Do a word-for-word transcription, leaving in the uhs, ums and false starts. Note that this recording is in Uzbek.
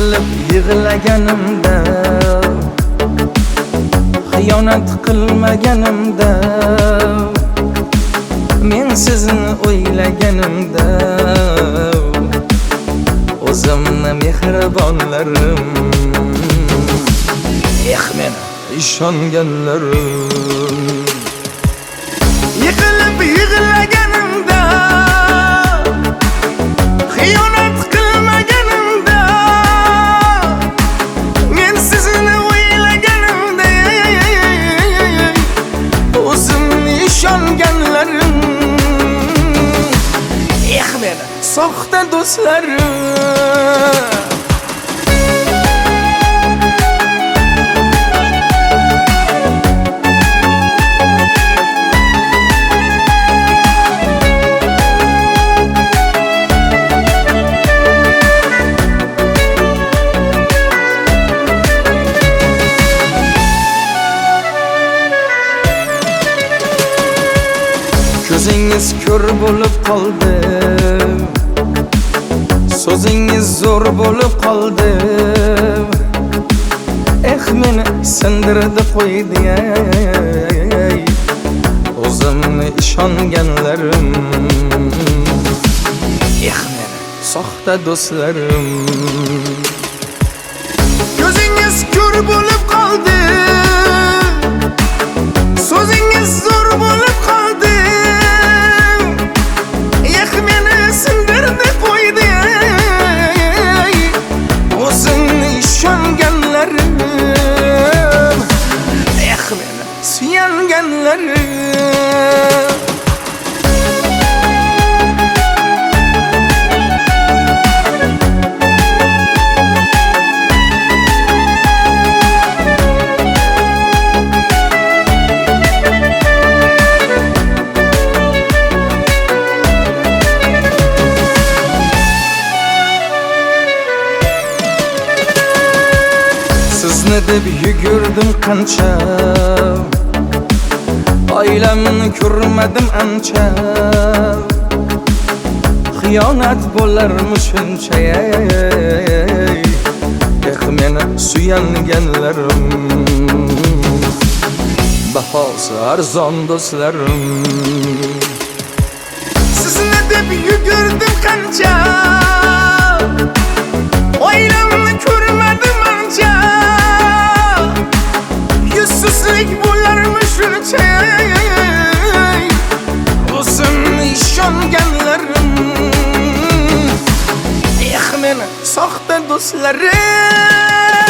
Yiqilib yig'laganimda, xiyonat qilmaganimda, men sizni o'ylaganimda, o'zimni mehribonlarim, eh men ishonganlarim. Yiqilib yig'laganimda, xiyonat qilmaganimda, men sizni o'ylaganimda, o'zimni ishonganlarim, eh men soxta do'stlarim. Ko'zingiz ko'r bo'lib qoldi, so'zingiz zo'r bo'lib qoldi, eh meni sindirdi qo'ydi, o'zimni ishonganlarim, eh meni soxta do'stlarim. Ko'zingiz ko'r bo'lib qoldi, so'zingiz zo'r bo'lib qoldi, suyanganlarim. Sizni deb yugurdim qancha, oilamni ko'rmadim ancha, xiyonat bo'larmi shuncha, eh meni suyanganlarim, bahosi arzon do'stlarim. Sizni deb yugurdim qancha, oilamni ko'rmadim ancha, yuzsizlik bo'larmi shuncha, o'zimni ishonganlarim, eh meni soxta do'stlarim.